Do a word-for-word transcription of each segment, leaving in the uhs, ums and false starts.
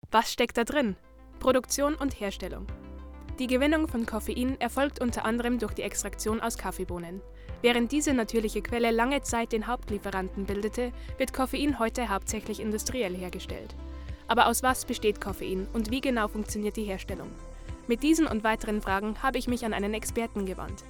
Was steckt da drin? Produktion und Herstellung. Die Gewinnung von Koffein erfolgt unter anderem durch die Extraktion aus Kaffeebohnen. Während diese natürliche Quelle lange Zeit den Hauptlieferanten bildete, wird Koffein heute hauptsächlich industriell hergestellt. Aber aus was besteht Koffein und wie genau funktioniert die Herstellung? Mit diesen und weiteren Fragen habe ich mich an einen Experten gewandt.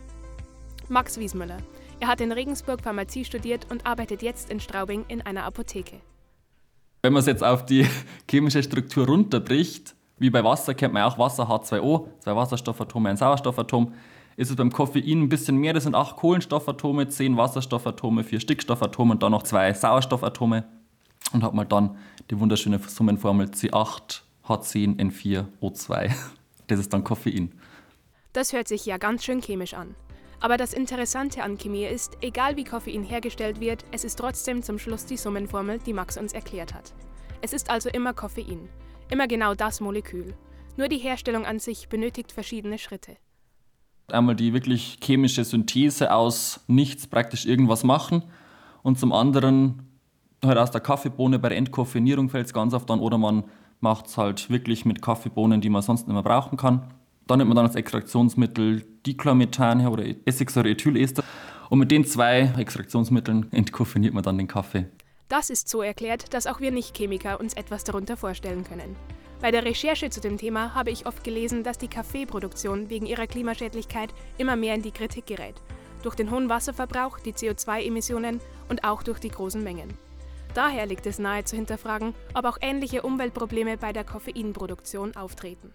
Max Wiesmüller. Er hat in Regensburg Pharmazie studiert und arbeitet jetzt in Straubing in einer Apotheke. Wenn man es jetzt auf die chemische Struktur runterbricht, wie bei Wasser kennt man auch Wasser H zwei O, zwei Wasserstoffatome, ein Sauerstoffatom, ist es beim Koffein ein bisschen mehr. Das sind acht Kohlenstoffatome, zehn Wasserstoffatome, vier Stickstoffatome und dann noch zwei Sauerstoffatome. Und hat man dann die wunderschöne Summenformel C acht H zehn N vier O zwei. Das ist dann Koffein. Das hört sich ja ganz schön chemisch an. Aber das Interessante an Chemie ist, egal wie Koffein hergestellt wird, es ist trotzdem zum Schluss die Summenformel, die Max uns erklärt hat. Es ist also immer Koffein. Immer genau das Molekül. Nur die Herstellung an sich benötigt verschiedene Schritte. Einmal die wirklich chemische Synthese aus nichts praktisch irgendwas machen und zum anderen halt aus der Kaffeebohne bei der Entkoffeinierung fällt es ganz oft an oder man macht es halt wirklich mit Kaffeebohnen, die man sonst nicht mehr brauchen kann. Dann nimmt man dann als Extraktionsmittel Diclomethan her oder Essigsäureethylester und mit den zwei Extraktionsmitteln entkoffeiniert man dann den Kaffee. Das ist so erklärt, dass auch wir Nicht-Chemiker uns etwas darunter vorstellen können. Bei der Recherche zu dem Thema habe ich oft gelesen, dass die Kaffeeproduktion wegen ihrer Klimaschädlichkeit immer mehr in die Kritik gerät. Durch den hohen Wasserverbrauch, die C O zwei Emissionen und auch durch die großen Mengen. Daher liegt es nahe zu hinterfragen, ob auch ähnliche Umweltprobleme bei der Koffeinproduktion auftreten.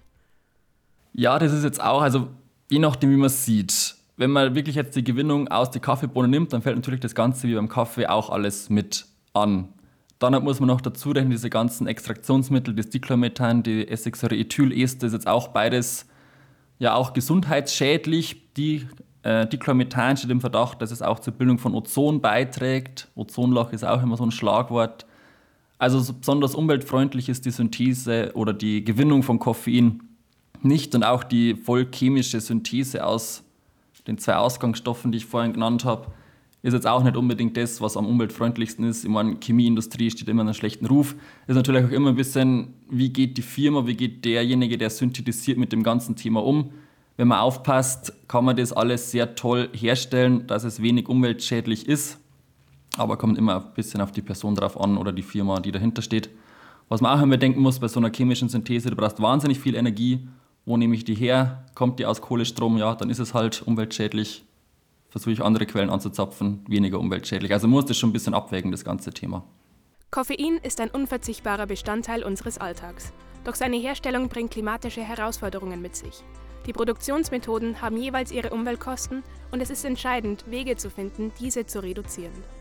Ja, das ist jetzt auch, also je nachdem wie man es sieht. Wenn man wirklich jetzt die Gewinnung aus der Kaffeebohne nimmt, dann fällt natürlich das Ganze wie beim Kaffee auch alles mit an. Dann muss man noch dazu rechnen, diese ganzen Extraktionsmittel, das Diclomethan, die Essigsäureethylester, ist jetzt auch beides ja auch gesundheitsschädlich. Die äh, Diclomethan steht im Verdacht, dass es auch zur Bildung von Ozon beiträgt. Ozonloch ist auch immer so ein Schlagwort. Also so besonders umweltfreundlich ist die Synthese oder die Gewinnung von Koffein nicht und auch die vollchemische Synthese aus den zwei Ausgangsstoffen, die ich vorhin genannt habe, ist jetzt auch nicht unbedingt das, was am umweltfreundlichsten ist. Ich meine, Chemieindustrie steht immer in einem schlechten Ruf. Ist natürlich auch immer ein bisschen, wie geht die Firma, wie geht derjenige, der synthetisiert, mit dem ganzen Thema um. Wenn man aufpasst, kann man das alles sehr toll herstellen, dass es wenig umweltschädlich ist. Aber kommt immer ein bisschen auf die Person drauf an oder die Firma, die dahinter steht. Was man auch immer denken muss bei so einer chemischen Synthese, du brauchst wahnsinnig viel Energie. Wo nehme ich die her? Kommt die aus Kohlestrom? Ja, dann ist es halt umweltschädlich. Versuche ich andere Quellen anzuzapfen, weniger umweltschädlich. Also man muss das schon ein bisschen abwägen, das ganze Thema. Koffein ist ein unverzichtbarer Bestandteil unseres Alltags. Doch seine Herstellung bringt klimatische Herausforderungen mit sich. Die Produktionsmethoden haben jeweils ihre Umweltkosten und es ist entscheidend, Wege zu finden, diese zu reduzieren.